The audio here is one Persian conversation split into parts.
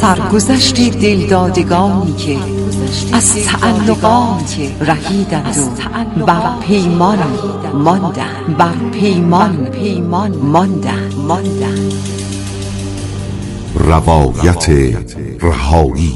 سرگذشت دلدادگانی که از تعلقات رهیدند و بر پیمان ماندند. روایت رهایی.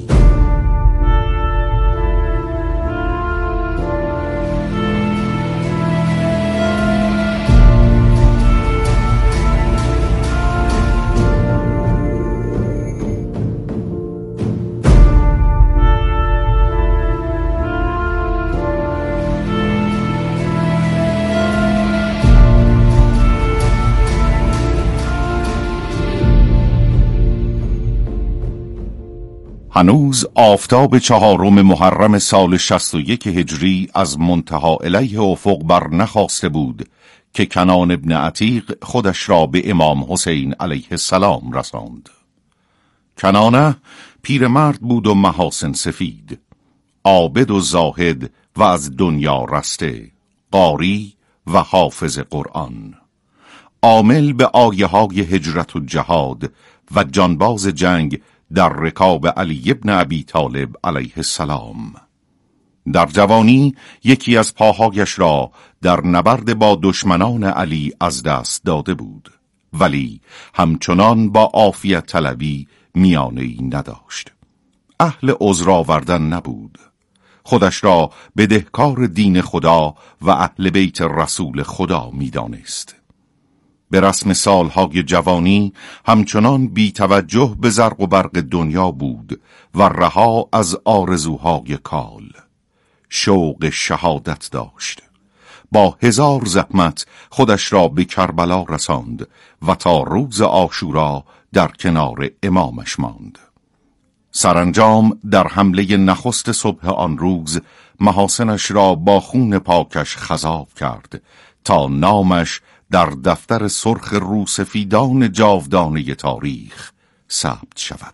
هنوز آفتاب 4 محرم سال 61 هجری از منتها الیه افق بر نخواسته بود که کنان ابن عتیق خودش را به امام حسین علیه السلام رساند. کنانه پیرمرد بود و محاسن سفید، عابد و زاهد و از دنیا رسته، قاری و حافظ قرآن، عامل به آیه های هجرت و جهاد و جانباز جنگ در رکاب علی ابن ابی طالب علیه السلام. در جوانی یکی از پاهایش را در نبرد با دشمنان علی از دست داده بود، ولی همچنان با عافیت طلبی میانه‌ای نداشت. اهل عذر آوردن نبود. خودش را بدهکار دین خدا و اهل بیت رسول خدا میدانست. به رسم سالهای جوانی همچنان بی توجه به زرق و برق دنیا بود و رها از آرزوهای کال. شوق شهادت داشت. با 1000 زحمت خودش را به کربلا رساند و تا روز عاشورا در کنار امامش ماند. سرانجام در حمله نخست صبح آن روز محاسنش را با خون پاکش خضاب کرد تا نامش در دفتر سرخ روسفیدان جاودانه تاریخ ثبت شود.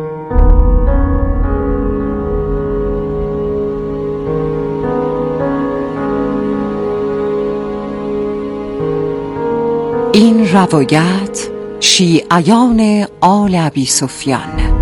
این روایت شیعیان آل ابی سفیان.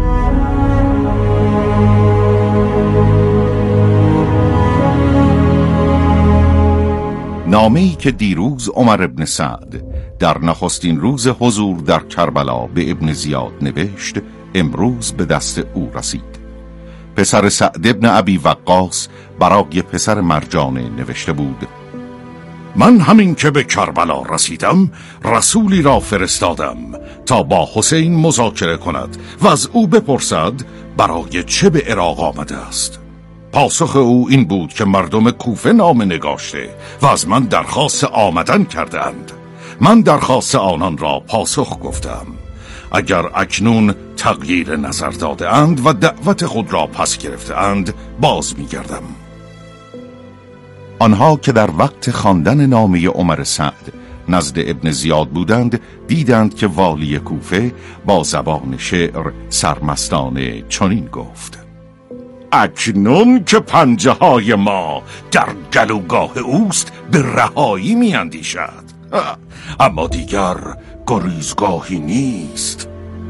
نامه‌ای که دیروز عمر ابن سعد در نخستین روز حضور در کربلا به ابن زیاد نوشت، امروز به دست او رسید. پسر سعد ابن ابی وقاص برای پسر مرجانه نوشته بود: من همین که به کربلا رسیدم رسولی را فرستادم تا با حسین مذاکره کند و از او بپرسد برای چه به عراق آمده است. پاسخ او این بود که مردم کوفه نامه نگاشته و از من درخواست آمدن کرده اند. من درخواست آنان را پاسخ گفتم. اگر اکنون تغییر نظر داده اند و دعوت خود را پس گرفته اند باز می گردم. آنها که در وقت خواندن نامه عمر سعد نزد ابن زیاد بودند دیدند که والی کوفه با زبان شعر سرمستانه چنین گفت: اکنون که پنجه های ما در گلوگاه اوست به رهایی می اندیشد، اما دیگر گریزگاهی نیست.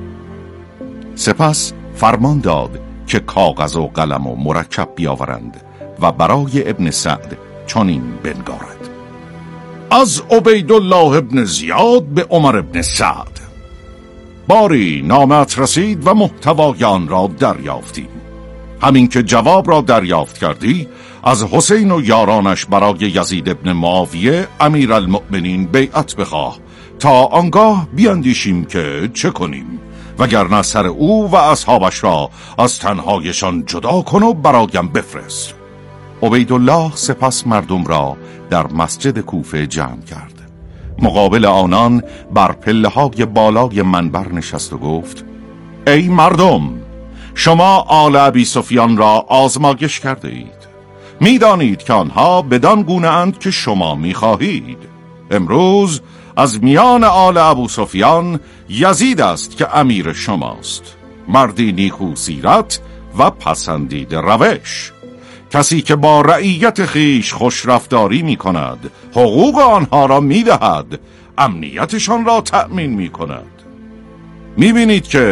سپس فرمان داد که کاغذ و قلم و مرکب بیاورند و برای ابن سعد چنین بنگارد: از عبیدالله ابن زیاد به عمر ابن سعد. باری نامت رسید و محتوای آن را دریافتیم. همین که جواب را دریافت کردی از حسین و یارانش برای یزید ابن معاویه امیرالمؤمنین بیعت بخواه تا آنگاه بیاندیشیم که چه کنیم، وگرنه سر او و اصحابش را از تنهایشان جدا کن و برایم بفرست. عبیدالله سپس مردم را در مسجد کوفه جمع کرد. مقابل آنان بر پله‌های بالای منبر نشست و گفت: ای مردم، شما آل ابی سفیان را آزمایش کرده اید. می دانید که آنها بدان گونه اند که شما می خواهید. امروز از میان آل ابو سفیان یزید است که امیر شماست، مردی نیکو سیرت و پسندیده روش، کسی که با رعیت خیش خوش رفتاری می کند، حقوق آنها را می دهد، امنیتشان را تأمین می کند. می بینید که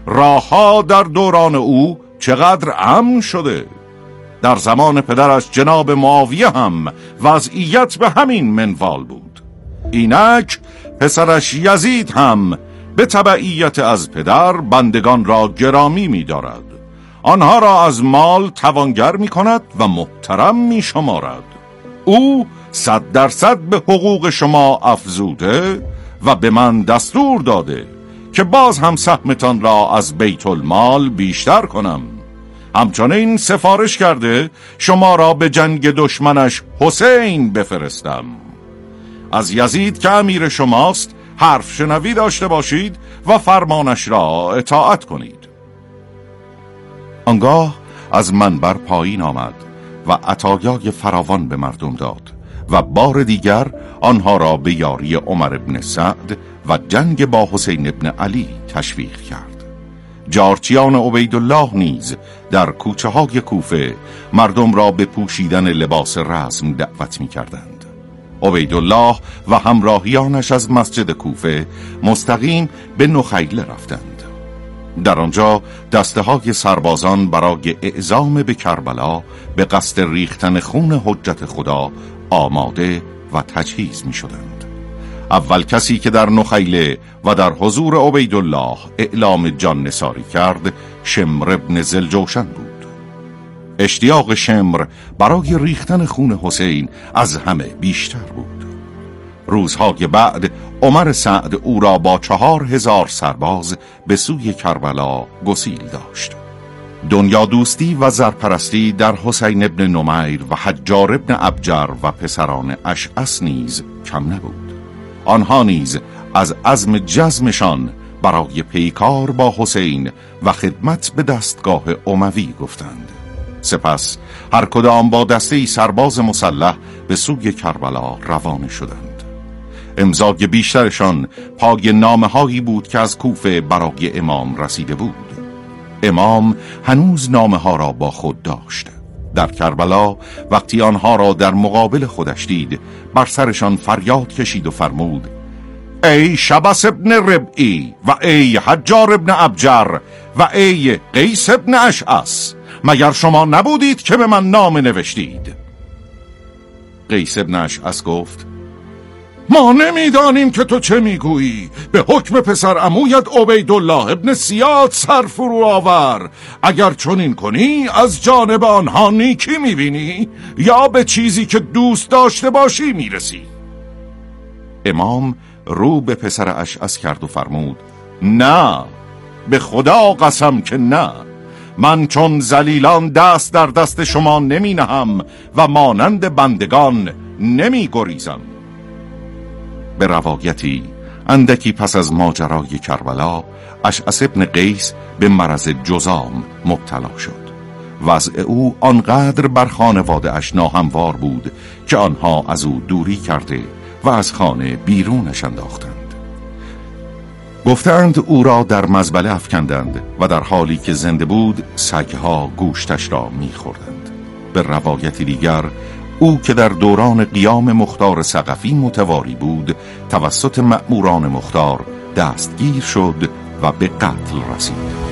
راهها در دوران او چقدر امن شده. در زمان پدرش جناب معاویه هم وضعیت به همین منوال بود. اینک پسرش یزید هم به تبعیت از پدر بندگان را گرامی می دارد. آنها را از مال توانگر می کند و محترم می شمارد. او 100% به حقوق شما افزوده و به من دستور داده که باز هم سهمتان را از بیت المال بیشتر کنم. همچنین سفارش کرده شما را به جنگ دشمنش حسین بفرستم. از یزید که امیر شماست حرف شنوی داشته باشید و فرمانش را اطاعت کنید. آنگاه از منبر پایین آمد و عطایای فراوان به مردم داد و بار دیگر آنها را به یاری عمر ابن سعد و جنگ با حسین ابن علی تشویق کرد. جارچیان عبیدالله نیز در کوچه های کوفه مردم را به پوشیدن لباس رسم دعوت می کردند. عبیدالله و همراهیانش از مسجد کوفه مستقیم به نخیله رفتند. در آنجا دسته های سربازان برای اعزام به کربلا به قصد ریختن خون حجت خدا آماده و تجهیز می شدند. اول کسی که در نخیله و در حضور عبیدالله اعلام جان نثاری کرد شمر ابن ذوالجوشن بود. اشتیاق شمر برای ریختن خون حسین از همه بیشتر بود. روزهای بعد عمر سعد او را با 4000 سرباز به سوی کربلا گسیل داشت. دنیا دوستی و زرپرستی در حسین ابن نمیر و حجار ابن ابجر و پسران اشعث نیز کم نبود. آنها نیز از عزم جزمشان برای پیکار با حسین و خدمت به دستگاه اموی گفتند. سپس هر کدام با دسته سرباز مسلح به سوی کربلا روانه شدند. امضای بیشترشان پای نامه‌هایی بود که از کوفه برای امام رسیده بود. امام هنوز نامه‌ها را با خود داشت. در کربلا وقتی آنها را در مقابل خودش دید بر سرشان فریاد کشید و فرمود: ای شبس ابن ربعی و ای حجار ابن ابجر و ای قیس ابن اشعث، مگر شما نبودید که به من نامه نوشتید؟ قیس ابن اشعث گفت: ما نمیدانیم که تو چه میگویی. به حکم پسر عمویت عبیدالله ابن زیاد سر فرو آور. اگر چنین کنی از جانب آنها نیکی میبینی یا به چیزی که دوست داشته باشی میرسی. امام رو به پسر اشعث کرد و فرمود: نه، به خدا قسم که نه. من چون ذلیلان دست در دست شما نمی نهم و مانند بندگان نمی گریزم. به روایتی اندکی پس از ماجرای کربلا اشعث ابن قیس به مرض جذام مبتلا شد. وضع او آنقدر بر خانواده اش ناهموار بود که آنها از او دوری کرده و از خانه بیرونش انداختند. گفتند او را در مزبله افکندند و در حالی که زنده بود سگها گوشتش را می‌خوردند. به روایت دیگر او که در دوران قیام مختار ثقفی متواری بود توسط مأموران مختار دستگیر شد و به قتل رسید.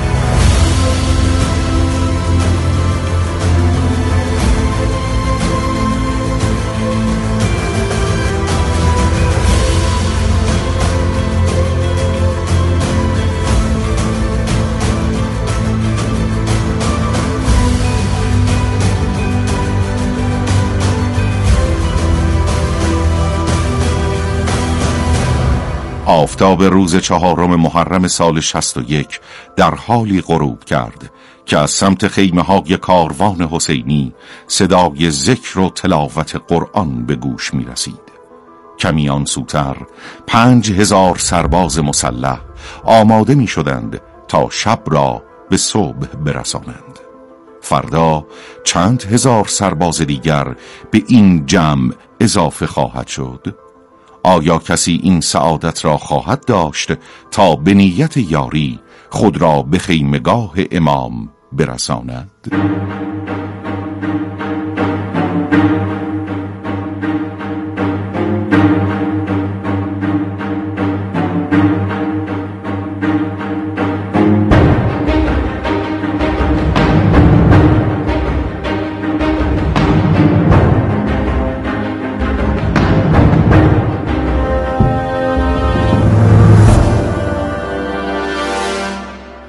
آفتاب روز 4 محرم سال 61 در حالی غروب کرد که از سمت خیمه‌های کاروان حسینی صدای ذکر و تلاوت قرآن به گوش می رسید. کمی آن سوتر 5000 سرباز مسلح آماده می شدند تا شب را به صبح برسانند. فردا چند هزار سرباز دیگر به این جمع اضافه خواهد شد. آیا کسی این سعادت را خواهد داشت تا به نیت یاری خود را به خیمگاه امام برساند؟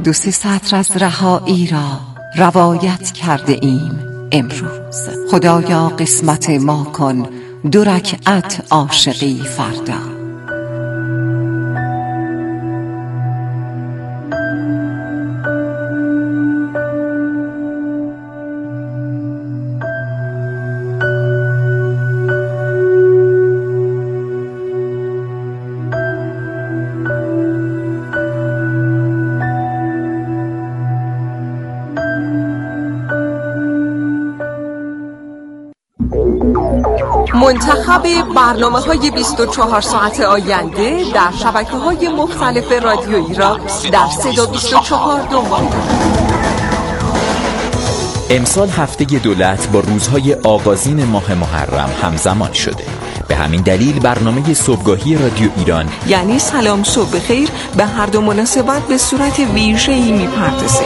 دو سه سطر از رهایی را روایت کرده ایم امروز. خدایا قسمت ما کن 2 رکعت عاشقی فردا. منتخب برنامه‌های 24 ساعت آینده در شبکه‌های مختلف رادیویی را در صدا 24 دنبال کنید. امسال هفته دولت با روزهای آغازین ماه محرم همزمان شده. به همین دلیل برنامه صبحگاهی رادیو ایران یعنی سلام صبح بخیر به هر دو مناسبت به صورت ویژه‌ای میپردازه.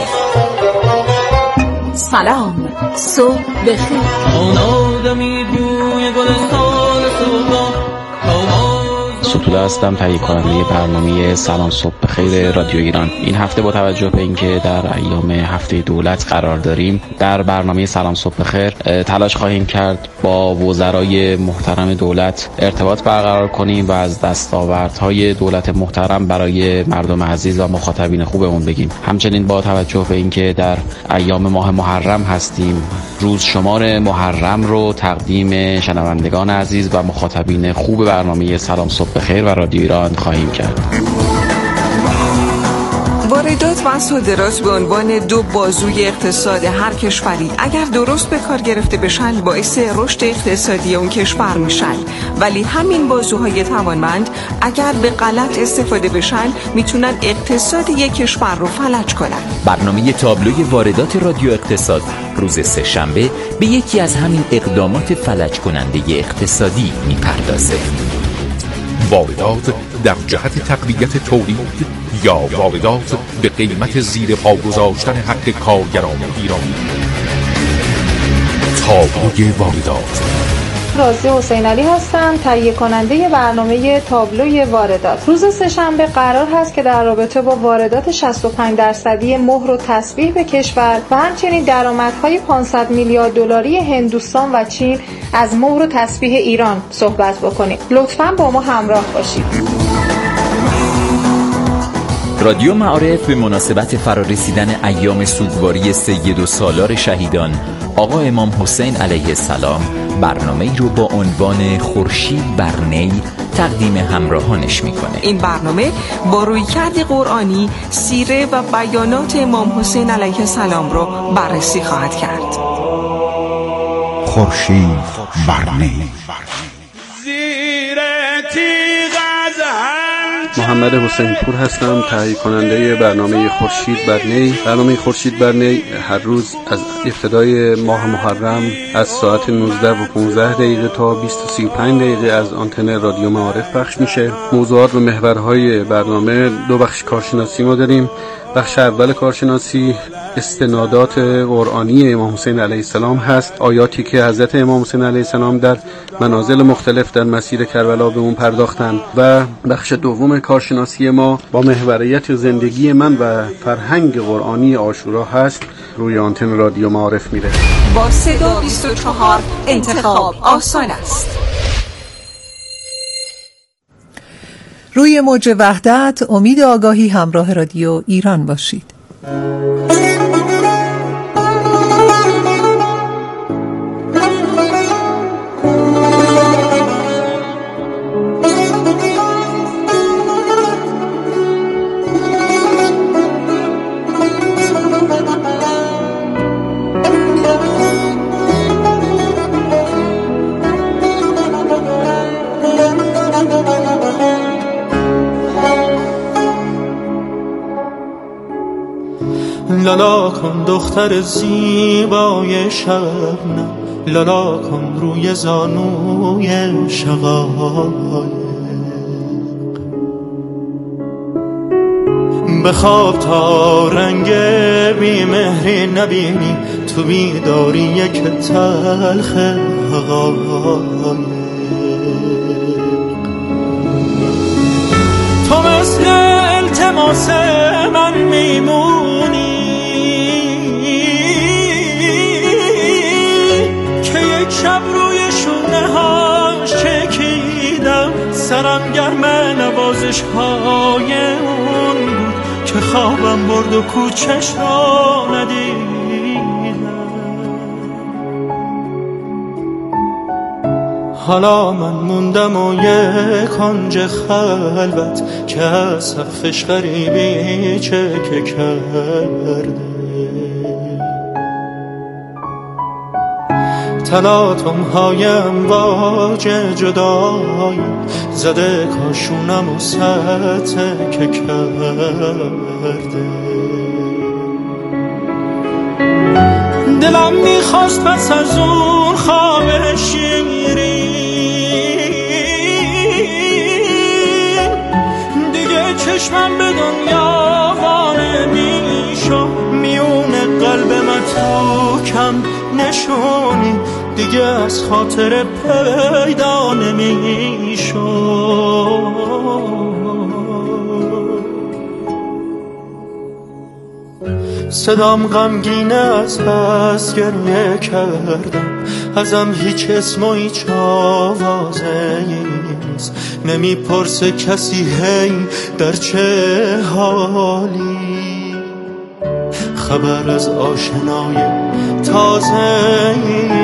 سلام صبح بخیر. ستوده هستم، تهیه کننده برنامه سلام صبح بخیر رادیو ایران. این هفته با توجه به اینکه در ایام هفته دولت قرار داریم، در برنامه سلام صبح بخیر تلاش خواهیم کرد با وزرای محترم دولت ارتباط برقرار کنیم و از دستاوردهای دولت محترم برای مردم عزیز و مخاطبین خوبمون بگیم. همچنین با توجه به اینکه در ایام ماه محرم هستیم، روز شمار محرم رو تقدیم شنوندگان عزیز و مخاطبین خوب برنامه سلام صبح بخیر و رادیو ایران خواهیم کرد. واردات و صادرات به عنوان 2 بازوی اقتصاد هر کشوری اگر درست به کار گرفته بشن باعث رشد اقتصادی اون کشور میشن، ولی همین بازوهای توانمند اگر به غلط استفاده بشن میتونن اقتصاد یک کشور رو فلج کنن. برنامه تابلوی واردات رادیو اقتصاد روز سه‌شنبه به یکی از همین اقدامات فلج کننده اقتصادی میپردازه. واردات در جهت تقویت تولید یا واردات به قیمت زیر پا گذاشتن حق کارگران ایرانی. تابلوی واردات. رازی حسین علی هستم، تهیه کننده برنامه تابلوی واردات. روز سه‌شنبه قرار هست که در رابطه با واردات 65% مهر و تسبیح به کشور و همچنین درآمدهای 500 میلیارد دلاری هندوستان و چین از مهر و تسبیح ایران صحبت بکنیم. لطفاً با ما همراه باشید. رادیو معارف به مناسبت فرارسیدن ایام سوگواری سید و سالار شهیدان آقا امام حسین علیه السلام برنامه‌ای رو با عنوان خورشید بر نی تقدیم همراهانش میکنه. این برنامه با رویکرد قرآنی سیره و بیانات امام حسین علیه السلام رو بررسی خواهد کرد. خورشید بر نی. محمد حسین پور هستم، تهیه کننده برنامه خورشید بر نی. برنامه خورشید بر نی هر روز از ابتدای ماه محرم از ساعت 19:15 تا 20:35 از آنتن رادیو معارف پخش میشه. موضوعات و محورهای برنامه 2 بخش کارشناسی ما داریم. بخش اول کارشناسی استنادات قرآنی امام حسین علیه السلام هست، آیاتی که حضرت امام حسین علیه السلام در منازل مختلف در مسیر کربلا به اون پرداختن. و بخش دوم کارشناسی ما با محوریت زندگی من و فرهنگ قرآنی عاشورا هست، روی آنتن رادیو معارف میره. با صدا 24 انتخاب آسان است. روی موج وحدت امید آگاهی همراه رادیو ایران باشید. لالا کن دختر زیبای شبنم، لالا کن روی زانوی شقایق، بخواب تا رنگ بیمهری نبینی، تو بیداری یک تلخ حقایق. تو مثل التماس من میمونی، سرم گرم نوازش های اون بود که خوابم برد و کوچش را ندیدم. حالا من موندم و یک کنج خلوت که از سقفش غریبی چکه کرده. تلاطم های امواج جدایی زده کاشونم و سطح که کرده. دلم میخواست پس از اون خواب شیرین دیگه چشمم به دنیا وانه میشم، میونه قلب من تو کم نشونی دیگه از خاطر پیدا نمیشم. صدام غمگینه از بس گریه کردم، ازم هیچ اسم و هیچ آوازه‌ای نیست. نمیپرسه کسی هی در چه حالی، خبر از آشنای تازه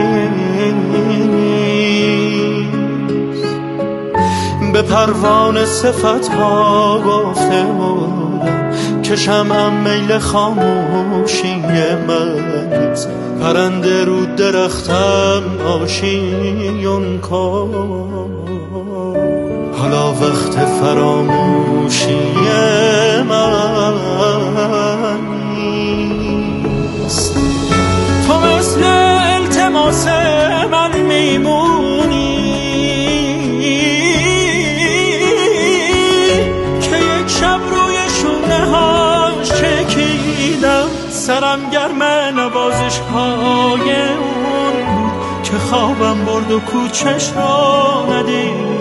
نیست. به پروانه صفت‌ها گفته بودم که شمعم میل خاموشی من نیست. پرنده رو درختم آشیون کن، حالا وقت فراموشی من نیست. تو مثل التماس من میمونی که یک شب روی شونه هاش چکیدم. سرم گرم نوازش های اون بود که خوابم برد و کوچش را ندیدم.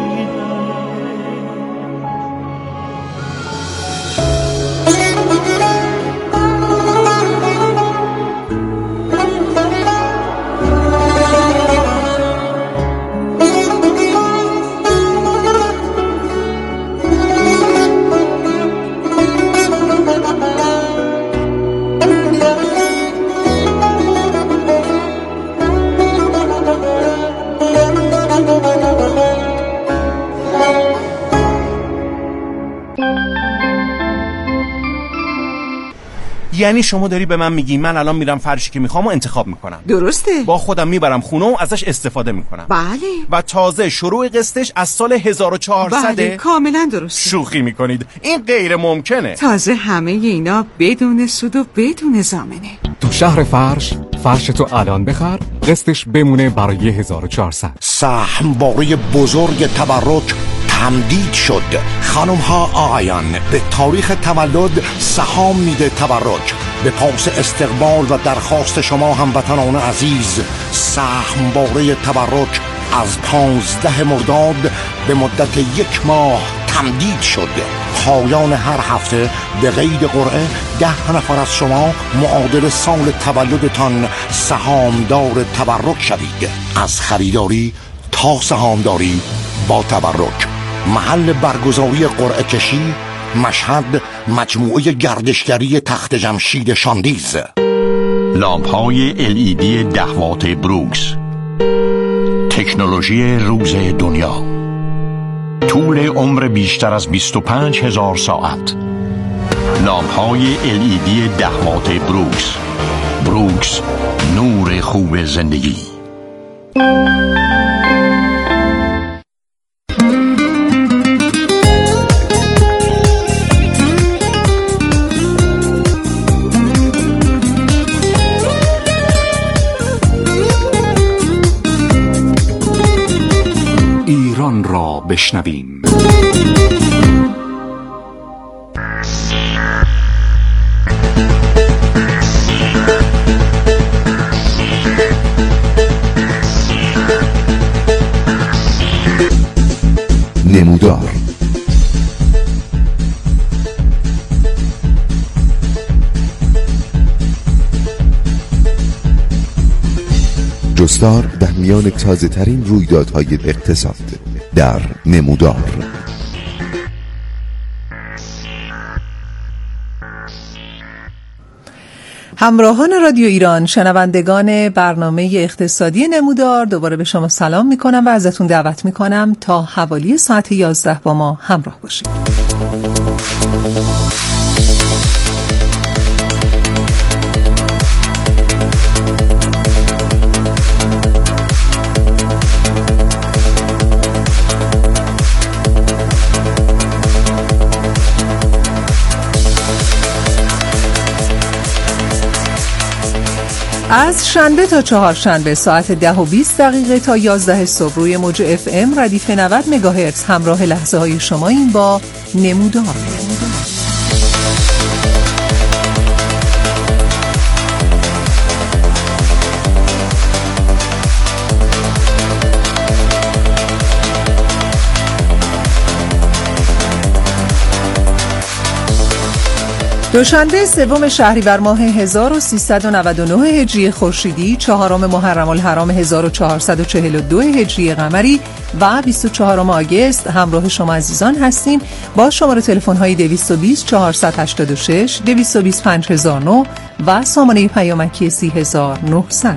یعنی شما داری به من میگی من الان میرم فرشی که میخوام و انتخاب میکنم؟ درسته. با خودم میبرم خونه و ازش استفاده میکنم. بله. و تازه شروع قسطش از سال 1400. بله کاملا درسته. شوخی میکنید؟ این غیر ممکنه. تازه همه اینا بدون سود و بدون ضامنه. تو شهر فرش تو الان بخر، قسطش بمونه برای 1400. سهمواره بزرگ تبرک تمدید شد. خانم ها آقایان، به تاریخ تولد سهام میده تبرک. به پاس استقبال و درخواست شما هموطنان عزیز، سهمواره تبرک از 15 مرداد به مدت 1 ماه تمدید شد. پایان هر هفته به قید قرعه 10 نفر از شما معادل سال تولدتان سهامدار تبرک شوید. از خریداری تا سهامداری با تبرک. محل برگزاری قرعه کشی مشهد، مجموعه گردشگری تخت جمشید شاندیز. لامپ‌های LED 10 وات بروکس، تکنولوژی روز دنیا، طول عمر بیشتر از 25,000 ساعت. لامپ‌های LED 10 وات بروکس. بروکس، نور خوب زندگی. ایران را بشنویم. نمودار جستار در میان تازه ترین رویدادهای اقتصاد. در نمودار. همراهان رادیو ایران، شنوندگان برنامه اقتصادی نمودار، دوباره به شما سلام میکنم و ازتون دعوت میکنم تا حوالی ساعت 11 با ما همراه باشید. از شنبه تا چهارشنبه ساعت 10:20 تا 11 صبح روی موج FM ردیف 90 مگاهرتز همراه لحظه های شما این با نمودار. دوشنبه سوم شهریور ماه 1399 هجری خورشیدی، چهارم محرم الحرام 1442 هجری قمری و 24 آگوست همراه شما عزیزان هستیم با شماره تلفن های 220 486 220 5009 و سامانه پیامکی 30900.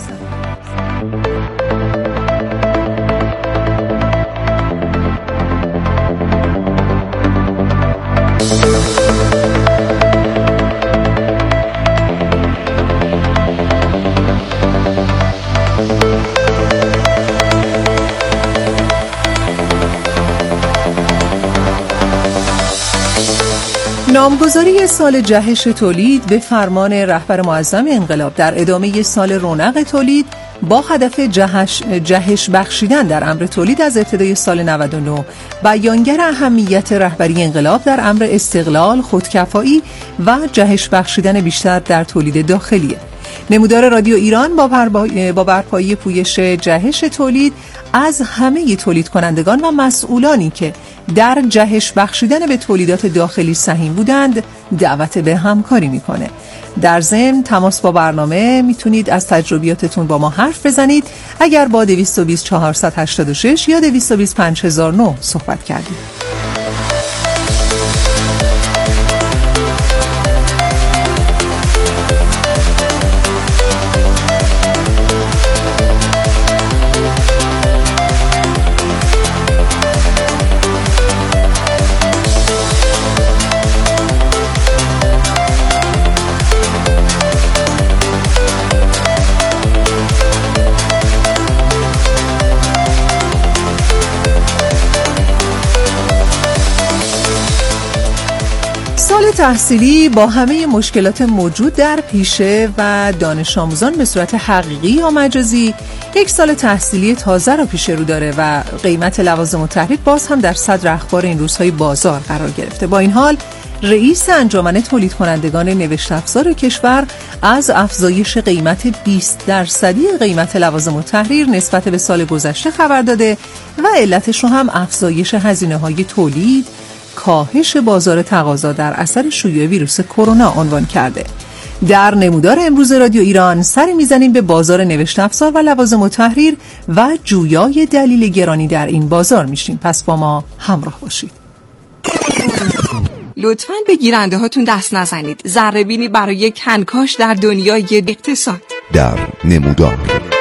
نامگذاری سال جهش تولید به فرمان رهبر معظم انقلاب در ادامه سال رونق تولید با هدف جهش بخشیدن در امر تولید از ابتدای سال 99 بیانگر اهمیت رهبری انقلاب در امر استقلال، خودکفایی و جهش بخشیدن بیشتر در تولید داخلیه. نمودار رادیو ایران با برپایی پویش جهش تولید از همه تولید کنندگان و مسئولانی که در جهش بخشیدن به تولیدات داخلی سهیم بودند دعوت به همکاری میکنه. در ضمن تماس با برنامه میتونید از تجربیاتتون با ما حرف بزنید اگر با 220 486 یا 220 5009 صحبت کردید. تحصیلی با همه مشکلات موجود در پیشه و دانش آموزان به صورت حقیقی یا مجازی یک سال تحصیلی تازه را پیش رو داره و قیمت لوازم و تحریر باز هم در صدر اخبار این روزهای بازار قرار گرفته. با این حال رئیس انجمن تولید کنندگان نوشت افزار کشور از افزایش قیمت 20% قیمت لوازم و تحریر نسبت به سال گذشته خبر داده و علتش رو هم افزایش هزینه‌های تولید، کاهش بازار تقاضا در اثر شیوع ویروس کرونا عنوان کرده. در نمودار امروز رادیو ایران سری میزنیم به بازار نوشت افزار و لوازم و تحریر و جویای دلیل گرانی در این بازار میشیم. پس با ما همراه باشید. لطفاً به گیرنده هاتون دست نزنید. ذره بینی برای کنکاش در دنیای اقتصاد. در نمودار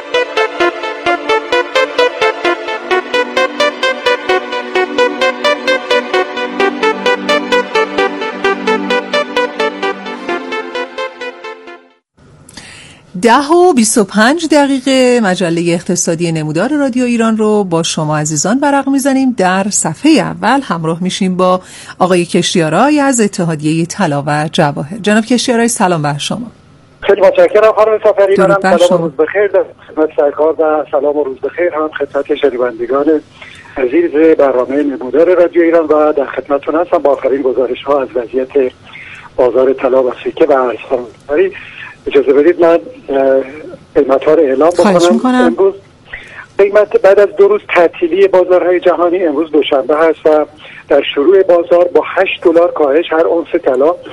ده و 25 دقیقه مجله اقتصادی نمودار رادیو ایران رو با شما عزیزان ورق میزنیم. در صفحه اول همراه میشیم با آقای کشتیارای از اتحادیه طلا و جواهر. جناب کشتیارای سلام بر شما. خیلی متشکرم خانم سفری. منم سلام و روز بخیر در خدمت سرکار و سلام و روز بخیر هم خدمت شنوندگان عزیز برنامه نمودار رادیو ایران و در خدمتتون هستم با آخرین گزارش ها از وضعیت بازار طلا و سکه و ارزهای. اجازه بدید من قیمت ها رو اعلام بکنم. امروز قیمت بعد از 2 روز تعطیلی بازارهای جهانی، امروز دوشنبه هست و در شروع بازار با $8 کاهش هر اونس طلا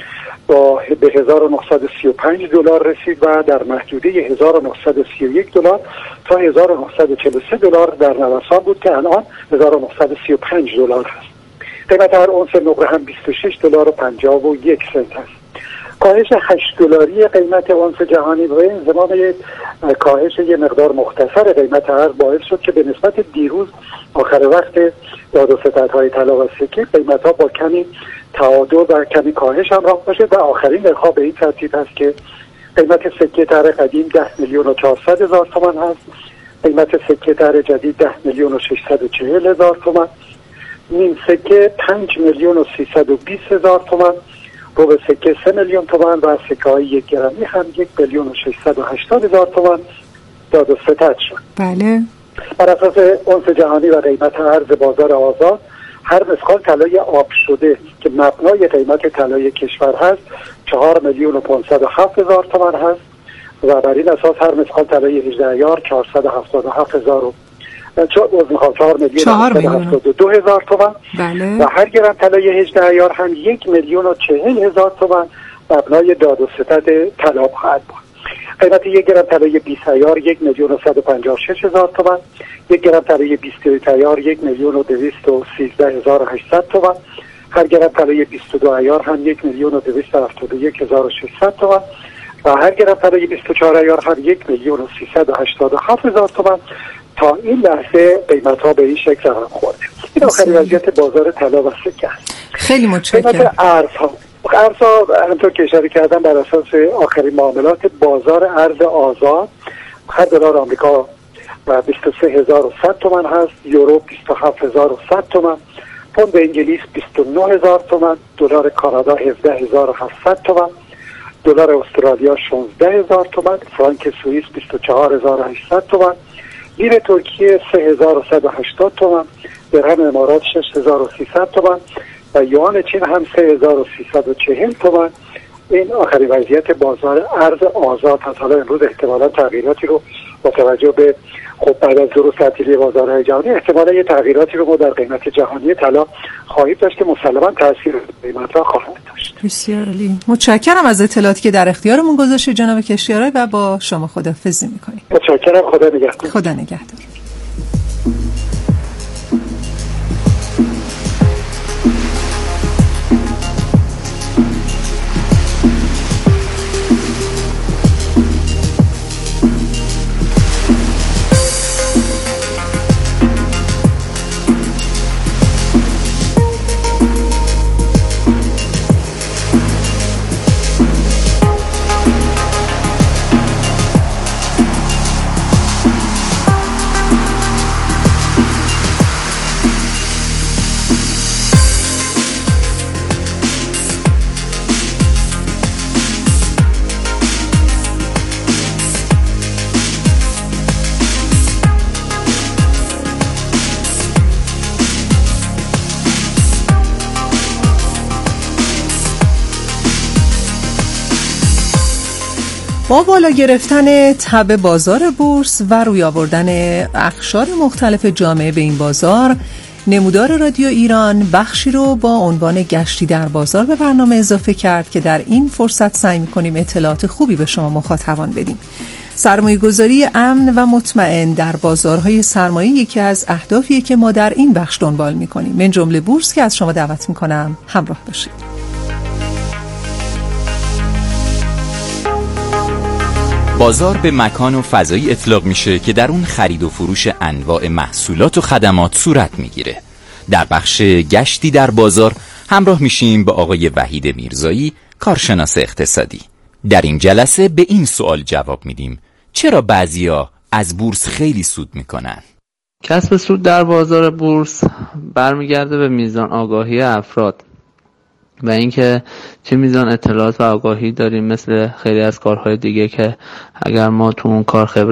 به 1935 دلار رسید و در محدوده 1931 دلار تا 1943 دلار در نوسان بود که الان 1935 دلار هست. قیمت هر اونس نقره هم 26 دلار و 51 سنت هست. کاهش 8 دلاری قیمت اونس جهانی و انضمام کاهش یه مقدار مختصر قیمت ارز باعث شد که به نسبت دیروز آخر وقت داد و ستدهای طلا و سکه قیمت ها با کمی تعادل و کمی کاهش همراه باشه و آخرین نرخ‌ها به این ترتیب هست که قیمت سکه طرح قدیم 10,400,000 تومان هست، قیمت سکه طرح جدید 10,640,000 تومان، نیم سکه 5,320,000 تومان، ربع سکه 3 میلیون تومان و سکه های 1 گرمی هم 1,680,000 تومان داد و ستد شد. بله. بر اساس اونس جهانی و قیمت ارز بازار آزاد، هر مسقال طلای آب شده که مبنای قیمت طلای کشور هست 4,507,000 تومان هست و بر این اساس هر مسقال طلای 18 عیار 477,000 4,772,000 تومان. بله. و هر گرم طلای 18 عیار هم 1,040,000 تومان مبنای داد و ستد طلا خواهد بود. قیمت 1 گرم طلای 20 عیار 1,156,000 تومان، 1 گرم طلای 21 عیار 1,213,800 تومان، هر گرم طلای 22 عیار هم 1,271,600 تومان و هر گرم طلای 24 عیار هم 1,387,000 تومان. تا این لحظه قیمت ها به این شکل رقم خورده. این آخرین وضعیت بازار طلا و سکه است. خیلی متشکرم. قیمت ارزها همونطور که اشاره کردم بر اساس آخرین معاملات بازار ارز آزاد، هر دلار آمریکا 23,100 تومان هست، یورو 27,100 تومان، پوند انگلیس 29,000 تومان، دلار کانادا 17,700 تومان، دلار استرالیا 16,000 تومان، فرانک سوئیس 24,800 تومان، لیر ترکیه 3,180 تومان، درهم امارات 6,300 تومان و یوان چین هم 3,340 تومان. این آخرین وضعیت بازار ارز آزاد هست. حالا امروز احتمالا تغییراتی رو با توجه به بعد از ظهور تعطیلی بازارهای جهانی احتمالا یه تغییراتی رو ما در قیمت جهانی طلا خواهیم داشت که مسلما تاثیر قیمت را خواهد داشت. بسیار عالی. متشکرم از اطلاعاتی که در اختیارمون گذاشتید جناب کشتیاری و با شما خداحافظی می‌کنیم. متشکرم. خدا نگهدار. خدا نگهدار. با بالا گرفتن تب بازار بورس و روی آوردن اقشار مختلف جامعه به این بازار، نمودار رادیو ایران بخشی رو با عنوان گشتی در بازار به برنامه اضافه کرد که در این فرصت سعی می‌کنیم اطلاعات خوبی به شما مخاطبان بدیم. سرمایه‌گذاری امن و مطمئن در بازارهای سرمایه یکی از اهدافیه که ما در این بخش دنبال می‌کنیم. من جمله بورس که از شما دعوت می‌کنم همراه باشید. بازار به مکان و فضایی اطلاق میشه که در اون خرید و فروش انواع محصولات و خدمات صورت میگیره. در بخش گشتی در بازار همراه میشیم با آقای وحید میرزایی، کارشناس اقتصادی. در این جلسه به این سوال جواب میدیم: چرا بعضیا از بورس خیلی سود میکنن؟ کسب سود در بازار بورس برمیگرده به میزان آگاهی افراد و اینکه چه میزان اطلاعات و آگاهی داریم، مثل خیلی از کارهای دیگه که اگر ما تو اون کار خبرت